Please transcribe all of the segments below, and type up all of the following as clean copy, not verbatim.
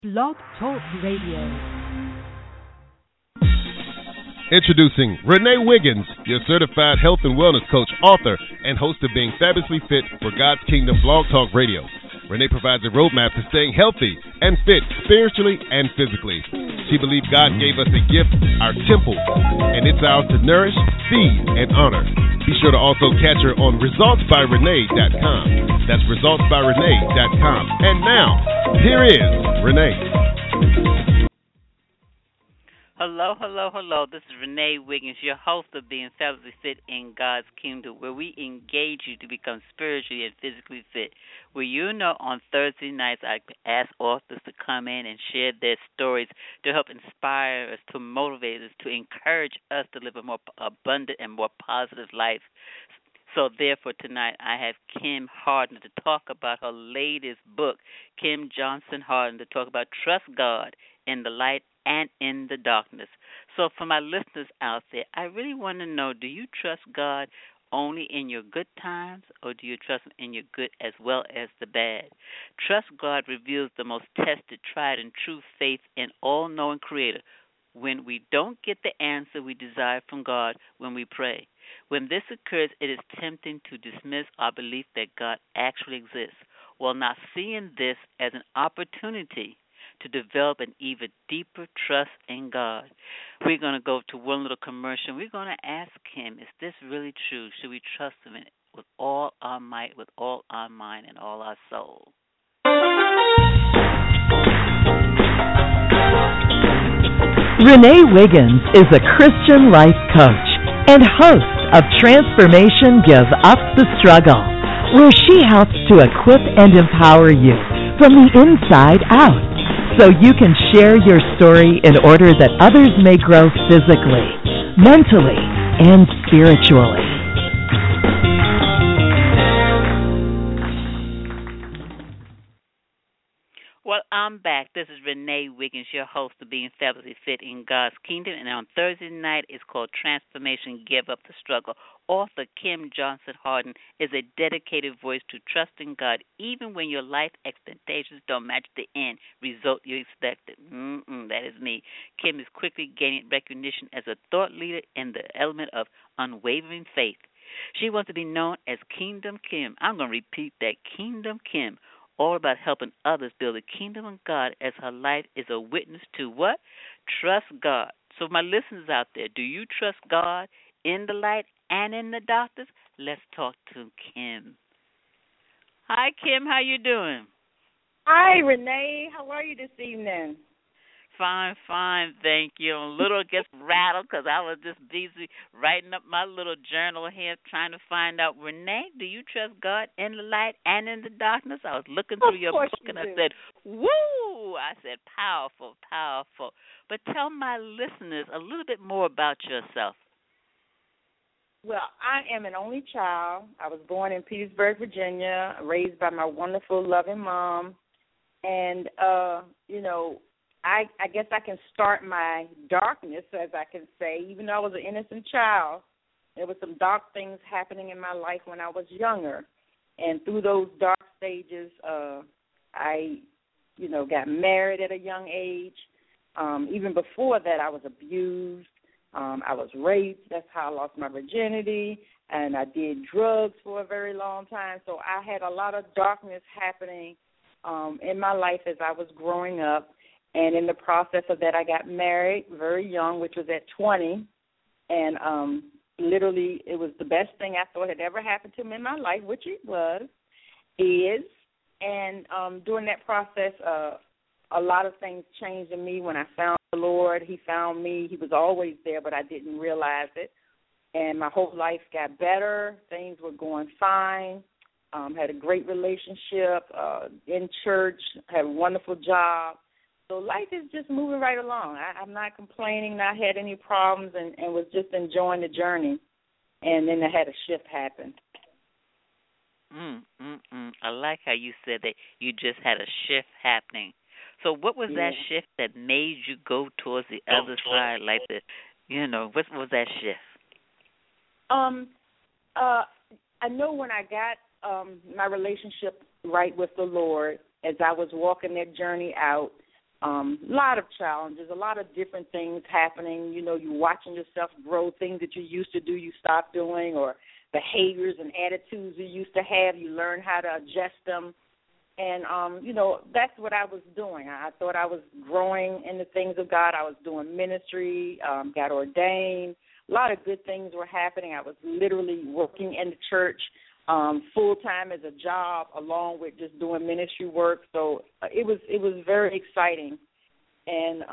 Blog Talk Radio. Introducing Renee Wiggins, your certified health and wellness coach, author, and host of Being Fabulously Fit for God's Kingdom Blog Talk Radio. Renee provides a roadmap to staying healthy and fit spiritually and physically. She believes God gave us a gift, our temple, and it's ours to nourish, feed, and honor. Be sure to also catch her on resultsbyrenee.com. That's resultsbyrenee.com. And now, here is Renee. Hello. This is Renee Wiggins, your host of Being Fabulously Fit in God's Kingdom, where we engage you to become spiritually and physically fit. Where on Thursday nights I ask authors to come in and share their stories to help inspire us, to motivate us, to encourage us to live a more abundant and more positive life. So therefore tonight I have Kim Harden to talk about her latest book, Kim Johnson Harden, to talk about Trust God in the Light and in the Darkness. So for my listeners out there, I really want to know, do you trust God only in your good times, or do you trust Him in your good as well as the bad? Trust God reveals the most tested, tried, and true faith in all-knowing Creator when we don't get the answer we desire from God when we pray. When this occurs, it is tempting to dismiss our belief that God actually exists, while not seeing this as an opportunity to develop an even deeper trust in God. We're going to go to one little commercial. We're going to ask Him, is this really true? Should we trust Him with all our might, with all our mind, and all our soul? Renee Wiggins is a Christian life coach and host of Transformation Give Up the Struggle, where she helps to equip and empower you from the inside out, so you can share your story in order that others may grow physically, mentally, and spiritually. Well, I'm back. This is Renee Wiggins, your host of Being Fabulously Fit in God's Kingdom. And on Thursday night, it's called Transformation Give Up the Struggle. Author Kim Johnson Harden is a dedicated voice to trusting God even when your life expectations don't match the end result you expected. That is me. Kim is quickly gaining recognition as a thought leader in the element of unwavering faith. She wants to be known as Kingdom Kim. I'm going to repeat that, Kingdom Kim. All about helping others build the kingdom of God as her life is a witness to what? Trust God. So my listeners out there, do you trust God in the light and in the darkness? Let's talk to Kim. Hi, Kim. How you doing? Hi, Renee. How are you this evening? Fine, thank you. I'm a little just rattled because I was just busy writing up my little journal here trying to find out, Renee, do you trust God in the light and in the darkness? I was looking through your book and I said, woo! I said, powerful. But tell my listeners a little bit more about yourself. Well, I am an only child. I was born in Petersburg, Virginia, raised by my wonderful, loving mom. And, I guess I can start my darkness, as I can say. Even though I was an innocent child, there were some dark things happening in my life when I was younger. And through those dark stages, I got married at a young age. Even before that, I was abused. I was raped. That's how I lost my virginity. And I did drugs for a very long time. So I had a lot of darkness happening in my life as I was growing up. And in the process of that, I got married very young, which was at 20. And literally, it was the best thing I thought had ever happened to me in my life, which it is. And during that process, a lot of things changed in me when I found the Lord. He found me. He was always there, but I didn't realize it. And my whole life got better. Things were going fine. Had a great relationship in church, had a wonderful job. So life is just moving right along. I'm not complaining, not had any problems, and was just enjoying the journey. And then I had a shift happen. I like how you said that you just had a shift happening. So what was that shift that made you go towards the other side like this? What was that shift? I know when I got my relationship right with the Lord, as I was walking that journey out, A lot of challenges, a lot of different things happening. You know, you're watching yourself grow, things that you used to do you stop doing, or behaviors and attitudes you used to have, you learn how to adjust them. And, you know, that's what I was doing. I thought I was growing in the things of God. I was doing ministry, got ordained. A lot of good things were happening. I was literally working in the church full-time as a job along with just doing ministry work. So it was very exciting. And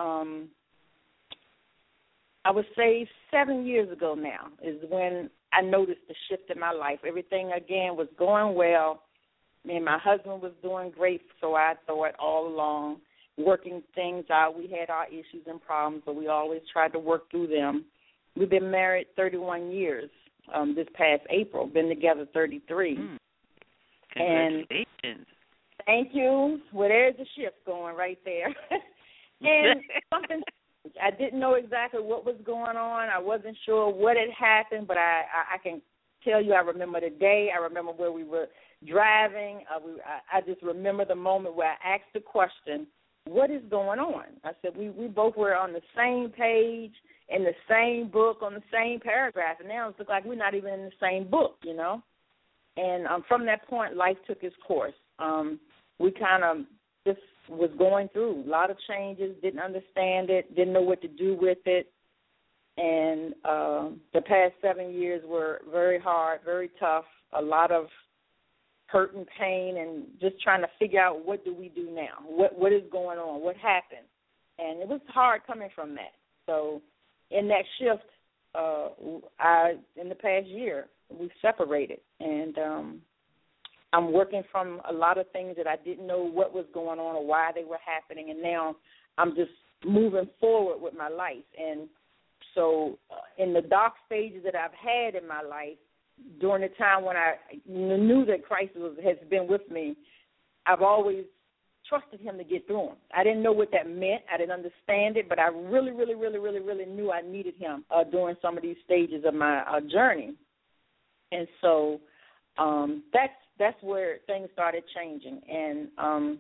I would say 7 years ago now is when I noticed the shift in my life. Everything, again, was going well. Me and my husband was doing great, so I thought all along, working things out. We had our issues and problems, but we always tried to work through them. We've been married 31 years this past April, been together 33. Congratulations. And thank you. Well, there's a shift going right there. And something, I didn't know exactly what was going on. I wasn't sure what had happened, but I can tell you I remember the day. I remember where we were driving. I just remember the moment where I asked the question, what is going on? I said, we both were on the same page, in the same book, on the same paragraph, and now it looks like we're not even in the same book, you know. And from that point, life took its course. We kind of just was going through a lot of changes, didn't understand it, didn't know what to do with it. And the past 7 years were very hard, very tough, a lot of hurt and pain, and just trying to figure out what do we do now, what is going on, what happened. And it was hard coming from that. So in that shift, in the past year, we separated, and I'm working from a lot of things that I didn't know what was going on or why they were happening, and now I'm just moving forward with my life. And so in the dark stages that I've had in my life, during the time when I knew that Christ has been with me, I've always trusted him to get through them. I didn't know what that meant. I didn't understand it, but I really, really, really, really, really knew I needed him during some of these stages of my journey. And so that's where things started changing. And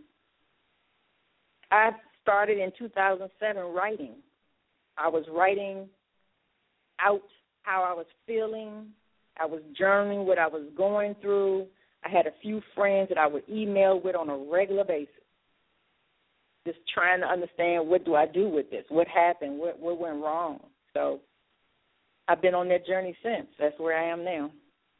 I started in 2007 writing. I was writing out how I was feeling. I was journaling what I was going through. I had a few friends that I would email with on a regular basis, just trying to understand, what do I do with this? What happened? What went wrong? So I've been on that journey since. That's where I am now.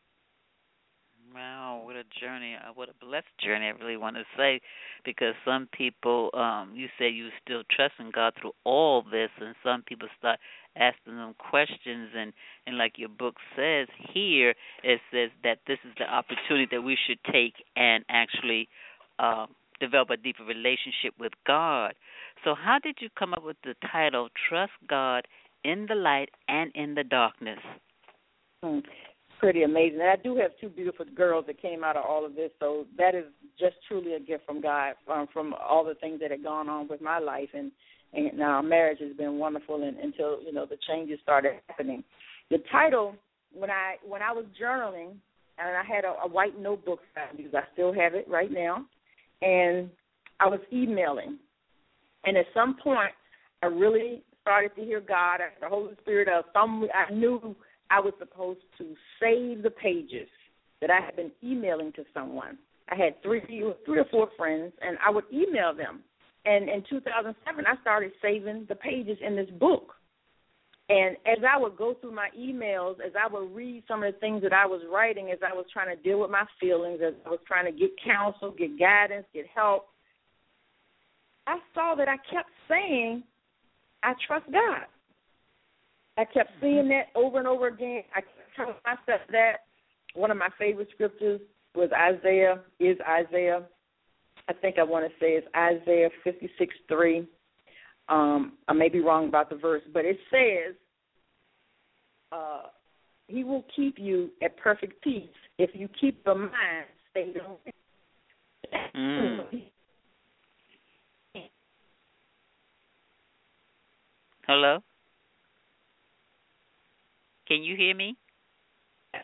Wow, what a journey, what a blessed journey, I really want to say, because some people, you say you still trusting God through all this, and some people start asking them questions, and like your book says here, it says that this is the opportunity that we should take and actually develop a deeper relationship with God. So how did you come up with the title, Trust God in the Light and in the Darkness? Pretty amazing. And I do have two beautiful girls that came out of all of this, so that is just truly a gift from God, from all the things that had gone on with my life, and now our marriage has been wonderful until the changes started happening. The title, when I was journaling, and I had a white notebook because I still have it right now, and I was emailing, and at some point I really started to hear God, the Holy Spirit I knew I was supposed to save the pages that I had been emailing to someone. I had three or four friends, and I would email them. And in 2007, I started saving the pages in this book. And as I would go through my emails, as I would read some of the things that I was writing, as I was trying to deal with my feelings, as I was trying to get counsel, get guidance, get help, I saw that I kept saying, I trust God. I kept seeing that over and over again. I kept telling myself that. One of my favorite scriptures was Isaiah. I think I want to say it's Isaiah 56:3. I may be wrong about the verse, but it says, he will keep you at perfect peace if you keep your mind stayed on him. Hello? Can you hear me? Yes.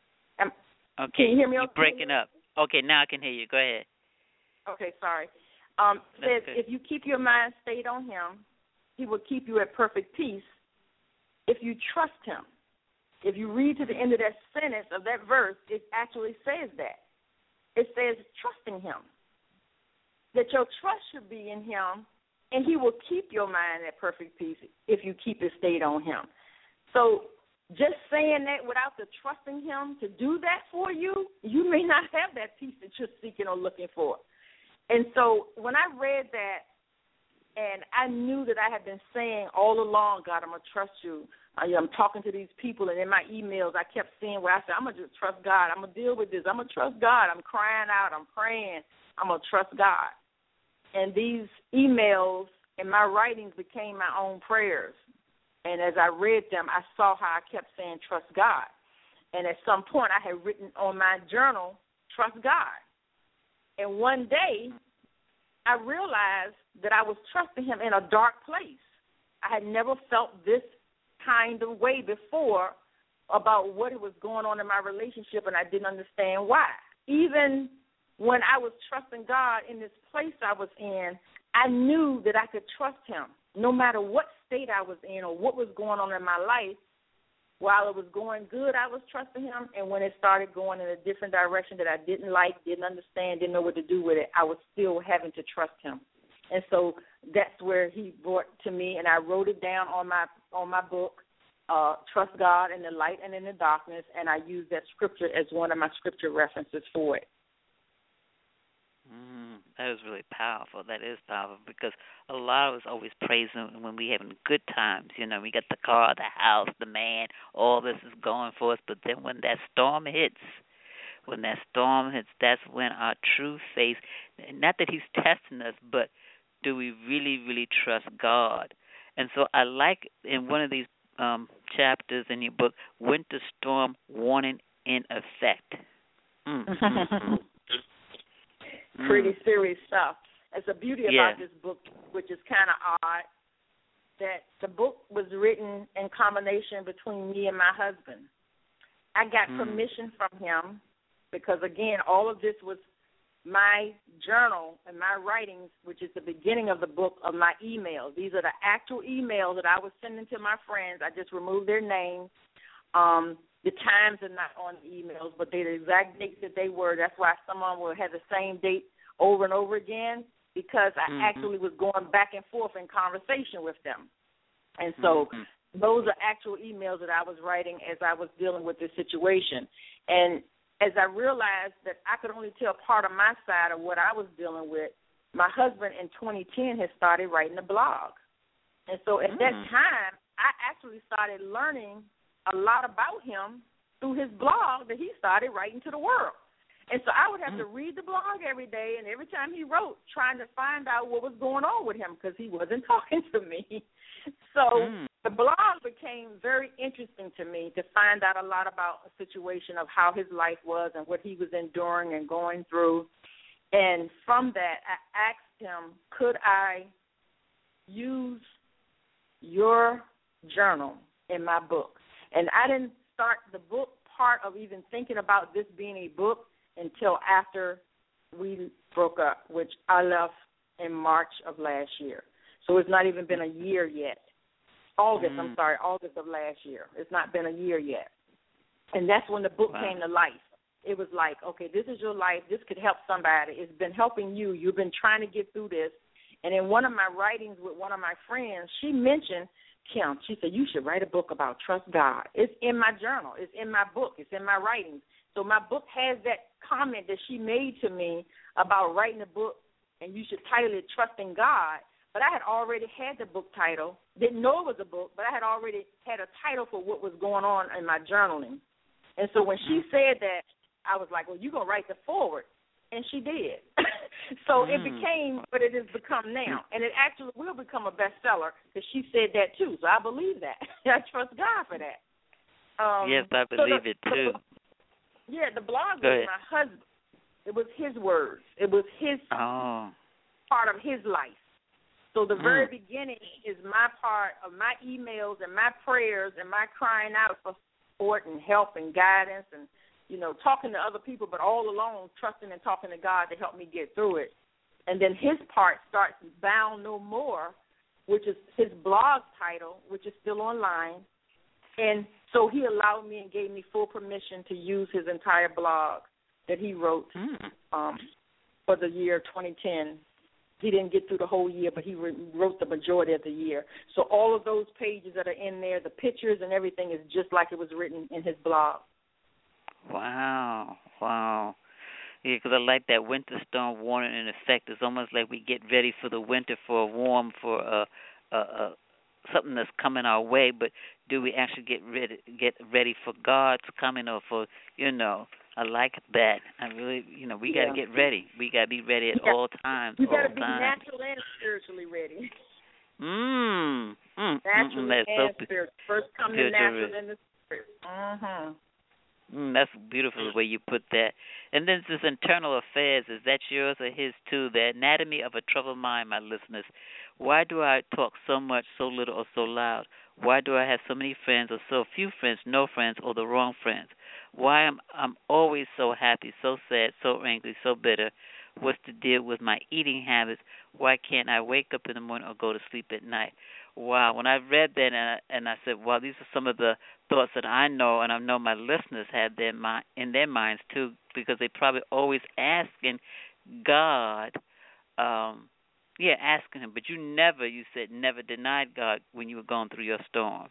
Okay. Can you hear me? You're breaking up. Okay, now I can hear you. Go ahead. Okay, sorry. Says, if you keep your mind stayed on him, he will keep you at perfect peace if you trust him. If you read to the end of that sentence of that verse, it actually says that. It says trusting him, that your trust should be in him, and he will keep your mind at perfect peace if you keep it stayed on him. So just saying that without the trusting him to do that for you, you may not have that peace that you're seeking or looking for. And so when I read that, and I knew that I had been saying all along, God, I'm going to trust you. I'm talking to these people, and in my emails, I kept seeing where I said, I'm going to just trust God. I'm going to deal with this. I'm going to trust God. I'm crying out. I'm praying. I'm going to trust God. And these emails and my writings became my own prayers. And as I read them, I saw how I kept saying, trust God. And at some point, I had written on my journal, trust God. And one day, I realized that I was trusting him in a dark place. I had never felt this kind of way before about what was going on in my relationship, and I didn't understand why. Even when I was trusting God in this place I was in, I knew that I could trust him no matter what state I was in or what was going on in my life. While it was going good, I was trusting him, and when it started going in a different direction that I didn't like, didn't understand, didn't know what to do with it, I was still having to trust him. And so that's where he brought to me, and I wrote it down on my book, Trust God in the Light and in the Darkness, and I used that scripture as one of my scripture references for it. That is really powerful. That is powerful because a lot of us always praise him when we're having good times. You know, we got the car, the house, the man, all this is going for us. But then when that storm hits, that's when our true faith, not that he's testing us, but do we really, really trust God? And so I like in one of these chapters in your book, Winter Storm Warning in Effect. Pretty serious stuff. It's a beauty about this book, which is kind of odd, that the book was written in combination between me and my husband. I got permission from him because, again, all of this was my journal and my writings, which is the beginning of the book, of my emails. These are the actual emails that I was sending to my friends. I just removed their names. The times are not on the emails, but they're the exact dates that they were. That's why someone will have the same date over and over again, because I actually was going back and forth in conversation with them. And so those are actual emails that I was writing as I was dealing with this situation. And as I realized that I could only tell part of my side of what I was dealing with, my husband in 2010 had started writing a blog. And so at that time, I actually started learning a lot about him through his blog that he started writing to the world. And so I would have to read the blog every day, and every time he wrote, trying to find out what was going on with him because he wasn't talking to me. So the blog became very interesting to me to find out a lot about a situation of how his life was and what he was enduring and going through. And from that, I asked him, could I use your journal in my book? And I didn't start the book part of even thinking about this being a book until after we broke up, which I left in March of last year. So it's not even been a year yet. August of last year. It's not been a year yet. And that's when the book came to life. It was like, okay, this is your life. This could help somebody. It's been helping you. You've been trying to get through this. And in one of my writings with one of my friends, she mentioned, Kim, she said, you should write a book about trust God. It's in my journal. It's in my book. It's in my writings. So my book has that comment that she made to me about writing a book, and you should title it Trusting God. But I had already had the book title, didn't know it was a book, but I had already had a title for what was going on in my journaling. And so when she said that, I was like, well, you're going to write the foreword. And she did. So it became what it has become now. And it actually will become a bestseller because she said that too. So I believe that. I trust God for that. Yes, I believe it too. The blog was my husband. It was his words. It was his part of his life. So the very beginning is my part of my emails and my prayers and my crying out for support and help and guidance and, you know, talking to other people, but all alone, trusting and talking to God to help me get through it. And then his part starts Bound No More, which is his blog title, which is still online. And so he allowed me and gave me full permission to use his entire blog that he wrote for the year 2010. He didn't get through the whole year, but he wrote the majority of the year. So all of those pages that are in there, the pictures and everything is just like it was written in his blog. Wow. Yeah, because I like that winter storm warning in effect. It's almost like we get ready for the winter, for something that's coming our way. But do we actually get ready for God's coming, or for, I like that. I really, we got to get ready. We got to be ready at all times. You got to be natural and spiritually ready. Naturally and spiritual. First come the natural, then the spirit. That's beautiful the way you put that. And then this internal affairs, is that yours or his too? The anatomy of a troubled mind, my listeners. Why do I talk so much, so little, or so loud? Why do I have so many friends or so few friends, no friends, or the wrong friends? Why am I'm always so happy, so sad, so angry, so bitter? What's the deal with my eating habits? Why can't I wake up in the morning or go to sleep at night? Wow, when I read that and I said, wow, these are some of the thoughts that I know, and I know my listeners have in their minds too, because they probably always asking God, asking him. But you said never denied God when you were going through your storm.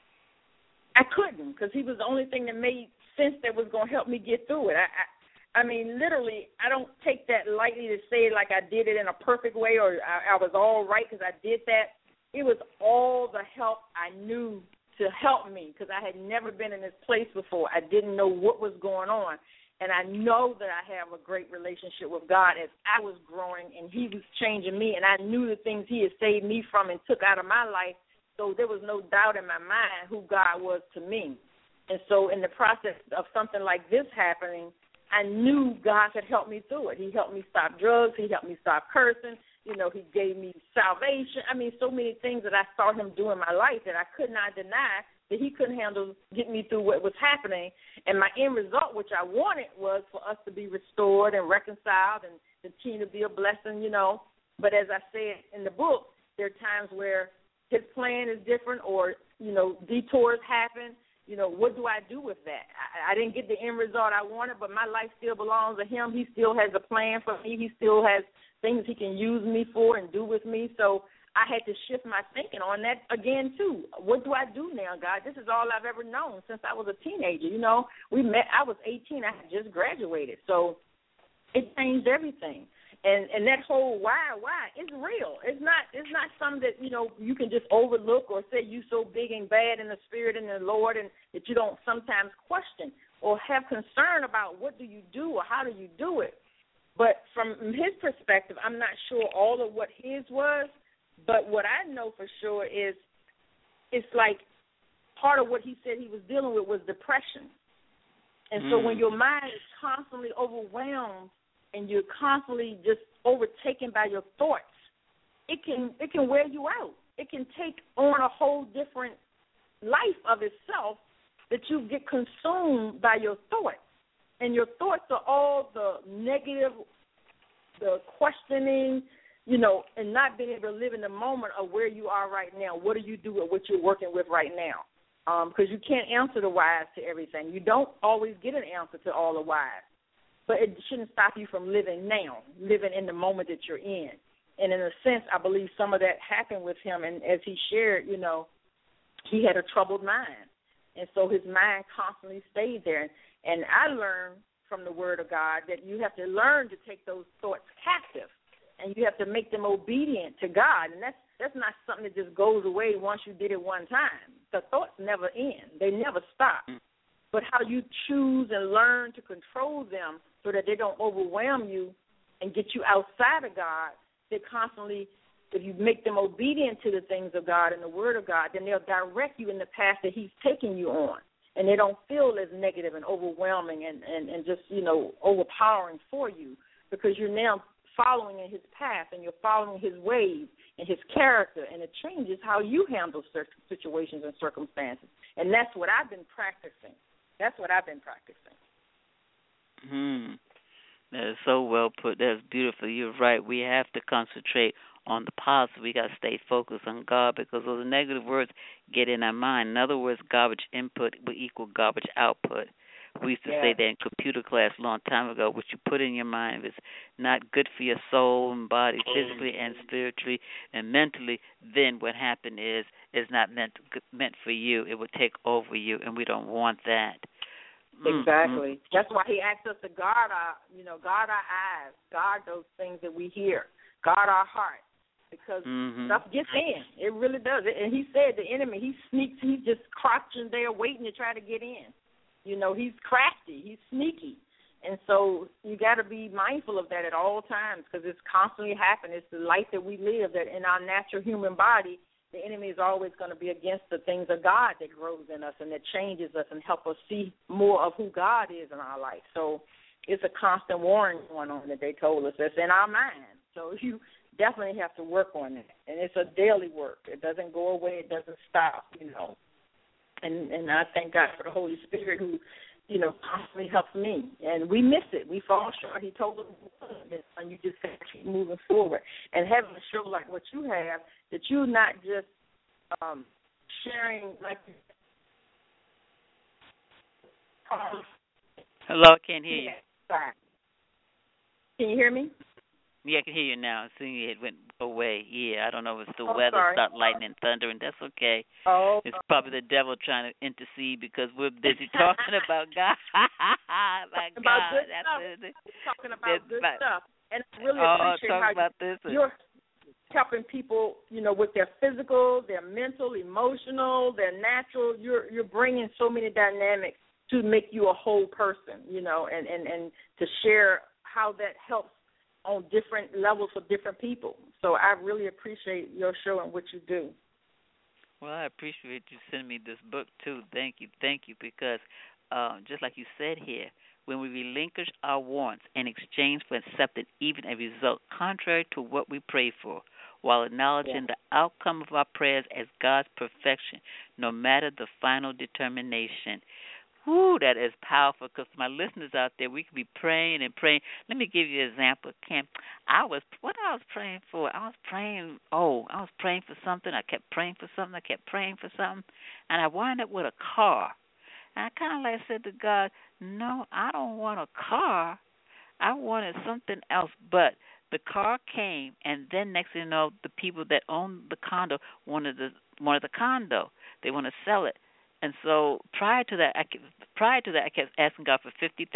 I couldn't, because he was the only thing that made sense that was going to help me get through it. I mean, literally, I don't take that lightly to say like I did it in a perfect way or I was all right because I did that. It was all the help I knew to help me, because I had never been in this place before. I didn't know what was going on. And I know that I have a great relationship with God as I was growing and he was changing me, and I knew the things he had saved me from and took out of my life. So there was no doubt in my mind who God was to me. And so in the process of something like this happening, I knew God could help me through it. He helped me stop drugs. He helped me stop cursing. He gave me salvation. I mean, so many things that I saw him do in my life that I could not deny that he couldn't handle getting me through what was happening. And my end result, which I wanted, was for us to be restored and reconciled and continue to be a blessing, But as I said in the book, there are times where his plan is different or, detours happen. What do I do with that? I didn't get the end result I wanted, but my life still belongs to him. He still has a plan for me. He still has things he can use me for and do with me. So I had to shift my thinking on that again, too. What do I do now, God? This is all I've ever known since I was a teenager. We met, I was 18. I had just graduated. So it changed everything. And that whole why is real. It's not something that, you can just overlook or say you so big and bad in the spirit and the Lord and that you don't sometimes question or have concern about what do you do or how do you do it. But from his perspective, I'm not sure all of what his was, but what I know for sure is it's like part of what he said he was dealing with was depression. And so when your mind is constantly overwhelmed and you're constantly just overtaken by your thoughts, it can wear you out. It can take on a whole different life of itself that you get consumed by your thoughts. And your thoughts are all the negative, the questioning, and not being able to live in the moment of where you are right now. What do you do with what you're working with right now? Because you can't answer the whys to everything. You don't always get an answer to all the whys. But it shouldn't stop you from living now, living in the moment that you're in. And in a sense, I believe some of that happened with him. And as he shared, he had a troubled mind. And so his mind constantly stayed there. And I learned from the Word of God that you have to learn to take those thoughts captive. And you have to make them obedient to God. And that's not something that just goes away once you did it one time. The thoughts never end. They never stop. But how you choose and learn to control them so that they don't overwhelm you and get you outside of God, they constantly, if you make them obedient to the things of God and the Word of God, then they'll direct you in the path that he's taking you on. And they don't feel as negative and overwhelming and just, overpowering for you, because you're now following in his path and you're following his ways and his character, and it changes how you handle certain situations and circumstances. And that's what I've been practicing. That is so well put. That's beautiful. You're right. We have to concentrate on the positive. We got to stay focused on God because those negative words get in our mind. In other words, garbage input will equal garbage output. We used to say that in computer class a long time ago. What you put in your mind, if it's not good for your soul and body, physically and spiritually and mentally, then what happened is it's not meant for you. It will take over you, and we don't want that. Exactly. That's why he asked us to guard guard our eyes, guard those things that we hear, guard our heart, because stuff gets in. It really does. And he said the enemy, he sneaks, he's just crouching there waiting to try to get in. You know, he's crafty, he's sneaky. And so you got to be mindful of that at all times because it's constantly happening. It's the life that we live, that in our natural human body, the enemy is always going to be against the things of God that grows in us and that changes us and help us see more of who God is in our life. So it's a constant warning going on that they told us that's in our mind. So you definitely have to work on that. And it's a daily work. It doesn't go away. It doesn't stop, And I thank God for the Holy Spirit who, constantly helps me. And we miss it. We fall short. He told us, and you just have to keep moving forward. And having a show like what you have, that you're not just sharing like. Hello, I can't hear you. Sorry. Can you hear me? Yeah, I can hear you now. Seeing it went away. Yeah, I don't know if it's the weather, start lightning and thunder, and that's okay. Oh, it's probably the devil trying to intercede because we're busy talking about God. My God, talking about good stuff, and I really appreciate how you're helping people, with their physical, their mental, emotional, their natural. You're bringing so many dynamics to make you a whole person, and to share how that helps on different levels for different people. So I really appreciate your show and what you do. Well, I appreciate you sending me this book, too. Thank you, because just like you said here, when we relinquish our wants in exchange for accepting even a result contrary to what we pray for, while acknowledging the outcome of our prayers as God's perfection, no matter the final determination. Whoo, that is powerful because my listeners out there, we could be praying and praying. Let me give you an example, Kim. What I was praying for, I was praying for something. I kept praying for something. And I wound up with a car. And I kind of said to God, no, I don't want a car. I wanted something else. But the car came, and then next thing you know, the people that owned the condo wanted the condo. They want to sell it. And so prior to that, I kept asking God for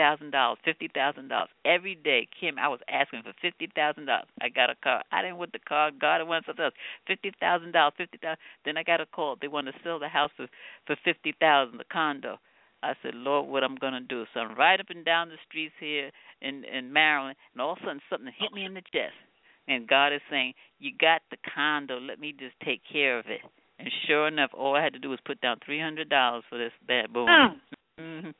$50,000 every day. Kim, I was asking for $50,000. I got a car. I didn't want the car. God wanted something else. $50,000. Then I got a call. They wanted to sell the house for $50,000, the condo. I said, Lord, what I'm going to do? So I'm right up and down the streets here in Maryland, and all of a sudden something hit me in the chest. And God is saying, you got the condo. Let me just take care of it. And sure enough, all I had to do was put down $300 for this bad boy. And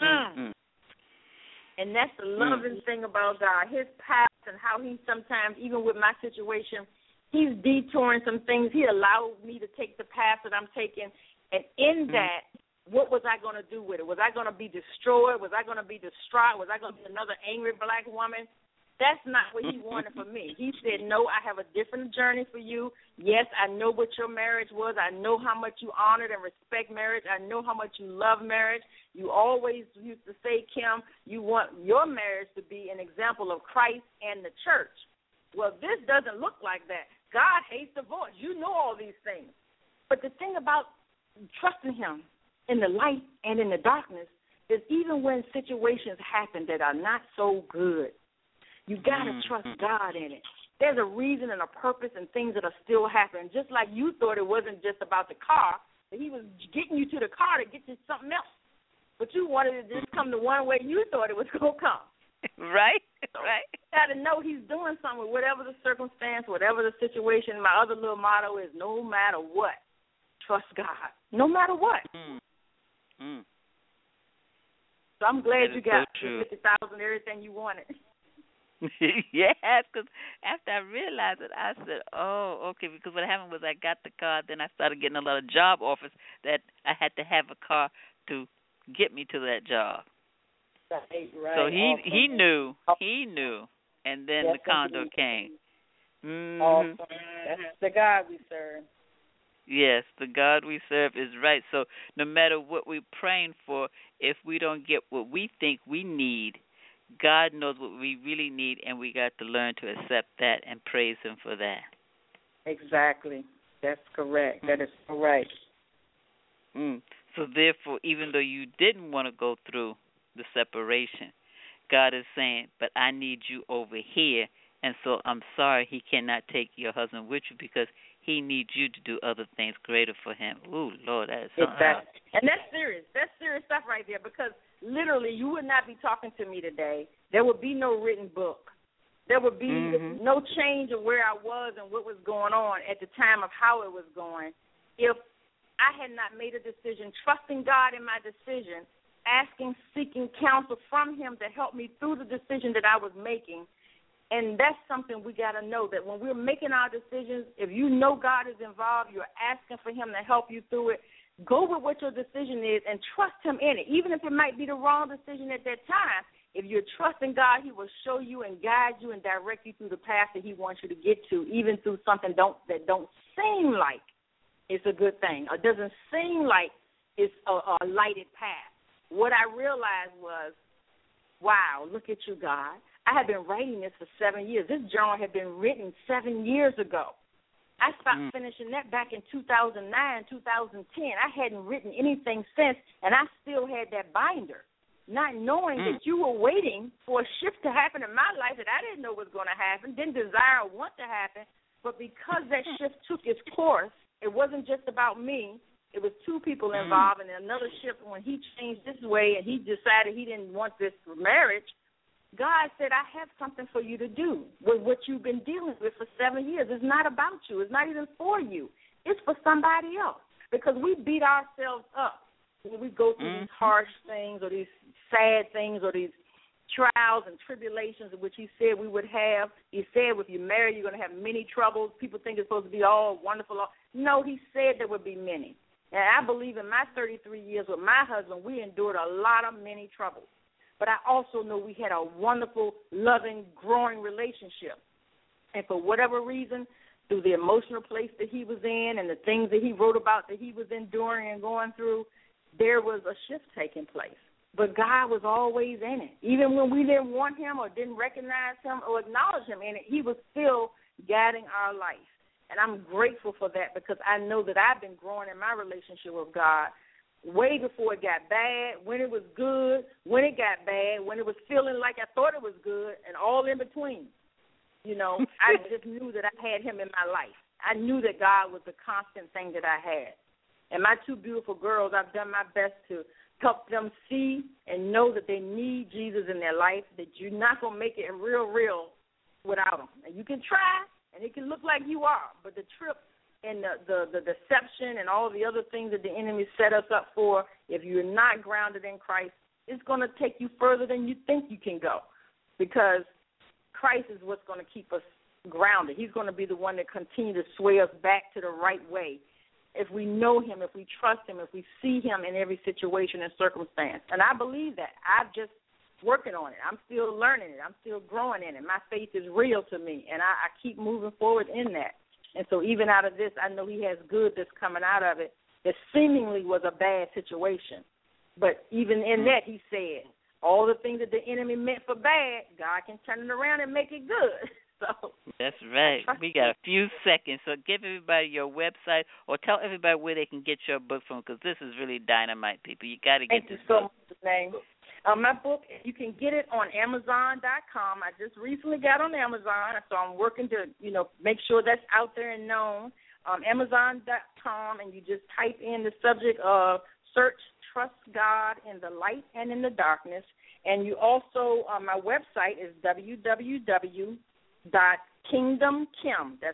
that's the loving thing about God, his path and how he sometimes, even with my situation, he's detouring some things. He allowed me to take the path that I'm taking. And in that, what was I going to do with it? Was I going to be destroyed? Was I going to be distraught? Was I going to be another angry black woman? That's not what he wanted for me. He said, no, I have a different journey for you. Yes, I know what your marriage was. I know how much you honored and respect marriage. I know how much you love marriage. You always used to say, Kim, you want your marriage to be an example of Christ and the church. Well, this doesn't look like that. God hates divorce. You know all these things. But the thing about trusting him in the light and in the darkness is even when situations happen that are not so good, you got to trust God in it. There's a reason and a purpose and things that are still happening. Just like you thought it wasn't just about the car, that he was getting you to the car to get you something else. But you wanted it to just come the one way you thought it was going to come. Right. You got to know he's doing something, whatever the circumstance, whatever the situation. My other little motto is no matter what, trust God. No matter what. So I'm glad you got the $50,000, everything you wanted. Yes, because after I realized it, I said, oh, okay, because what happened was I got the car, then I started getting a lot of job offers that I had to have a car to get me to that job. Right. So Awesome. he knew, and then Yes, the condor indeed. came. Mm-hmm. Awesome. That's the God we serve. Yes, the God we serve is right. So no matter what we're praying for, if we don't get what we think we need, God knows what we really need, and we got to learn to accept that and praise Him for that. Exactly. That's correct. That is so right. So therefore, even though you didn't want to go through the separation, God is saying, but I need you over here, and so I'm sorry He cannot take your husband with you because He needs you to do other things greater for Him. Ooh, Lord, that is something else. Exactly. And that's serious. That's serious stuff right there, because literally you would not be talking to me today. There would be no written book. There would be no change of where I was and what was going on at the time of how it was going if I had not made a decision, trusting God in my decision, asking, seeking counsel from Him to help me through the decision that I was making. And that's something we got to know, that when we're making our decisions, if you know God is involved, you're asking for Him to help you through it, go with what your decision is and trust Him in it, even if it might be the wrong decision at that time. If you're trusting God, He will show you and guide you and direct you through the path that He wants you to get to, even through something that don't seem like it's a good thing or doesn't seem like it's a lighted path. What I realized was, wow, look at you, God. I had been writing this for 7 years. This journal had been written 7 years ago. I stopped finishing that back in 2009, 2010. I hadn't written anything since, and I still had that binder, not knowing that you were waiting for a shift to happen in my life that I didn't know was going to happen, didn't desire or want to happen. But because that shift took its course, it wasn't just about me. It was two people involved, and another shift when he changed this way and he decided he didn't want this marriage. God said, I have something for you to do with what you've been dealing with for 7 years. It's not about you. It's not even for you. It's for somebody else, because we beat ourselves up when we go through these harsh things or these sad things or these trials and tribulations, which He said we would have. He said if you're married, you're going to have many troubles. People think it's supposed to be all wonderful. No, He said there would be many. And I believe in my 33 years with my husband, we endured a lot of many troubles. But I also know we had a wonderful, loving, growing relationship. And for whatever reason, through the emotional place that he was in and the things that he wrote about that he was enduring and going through, there was a shift taking place. But God was always in it. Even when we didn't want Him or didn't recognize Him or acknowledge Him in it, He was still guiding our life. And I'm grateful for that, because I know that I've been growing in my relationship with God way before it got bad, when it was good, when it got bad, when it was feeling like I thought it was good, and all in between. You know, I just knew that I had Him in my life. I knew that God was the constant thing that I had. And my two beautiful girls, I've done my best to help them see and know that they need Jesus in their life, that you're not going to make it real without Him. And you can try, and it can look like you are, but the trip and the deception and all the other things that the enemy set us up for, if you're not grounded in Christ, it's going to take you further than you think you can go, because Christ is what's going to keep us grounded. He's going to be the one that continue to sway us back to the right way if we know Him, if we trust Him, if we see Him in every situation and circumstance. And I believe that. I'm just working on it. I'm still learning it. I'm still growing in it. My faith is real to me, and I keep moving forward in that. And so even out of this, I know He has good that's coming out of it that seemingly was a bad situation. But even in that, He said, all the things that the enemy meant for bad, God can turn it around and make it good. So that's right. We got a few seconds. So give everybody your website, or tell everybody where they can get your book from, because this is really dynamite, people. You got to get this book. Thank you so much. My book, you can get it on Amazon.com. I just recently got on Amazon, so I'm working to, make sure that's out there and known. Amazon.com, and you just type in the subject of search Trust God in the Light and in the Darkness. And you also, my website is www.kingdomkim, that's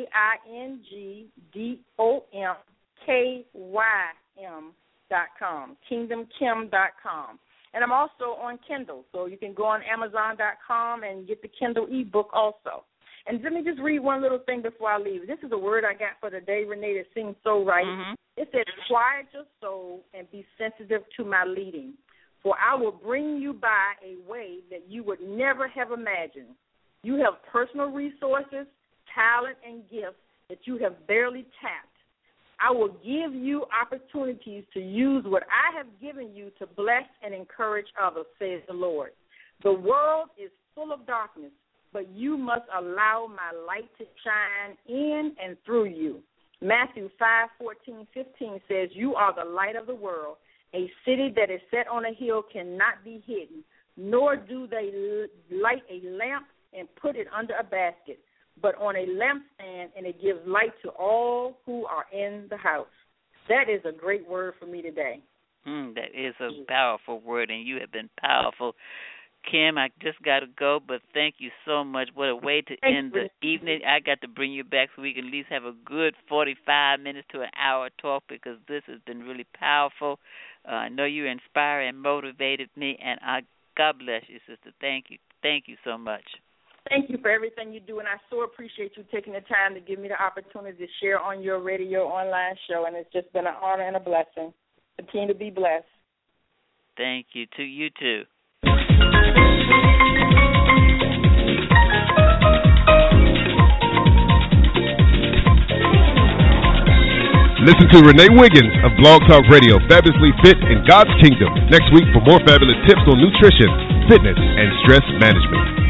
KINGDOMKYM.com, kingdomkim.com. And I'm also on Kindle, so you can go on Amazon.com and get the Kindle ebook also. And let me just read one little thing before I leave. This is a word I got for the day, Renee, that seems so right. It says, quiet your soul and be sensitive to my leading. For I will bring you by a way that you would never have imagined. You have personal resources, talent, and gifts that you have barely tapped. I will give you opportunities to use what I have given you to bless and encourage others, says the Lord. The world is full of darkness, but you must allow my light to shine in and through you. Matthew 5:14-15 says, you are the light of the world. A city that is set on a hill cannot be hidden, nor do they light a lamp and put it under a basket, but on a lampstand, and it gives light to all who are in the house. That is a great word for me today. That is a powerful word, and you have been powerful. Kim, I just got to go, but thank you so much. What a way to end the evening. I got to bring you back so we can at least have a good 45 minutes to an hour talk, because this has been really powerful. I know you inspired and motivated me, and God bless you, sister. Thank you. Thank you so much. Thank you for everything you do, and I so appreciate you taking the time to give me the opportunity to share on your radio online show, and it's just been an honor and a blessing. Continue to be blessed. Thank you. To you, too. Listen to Renee Wiggins of Blog Talk Radio, Fabulously Fit in God's Kingdom, next week for more fabulous tips on nutrition, fitness, and stress management.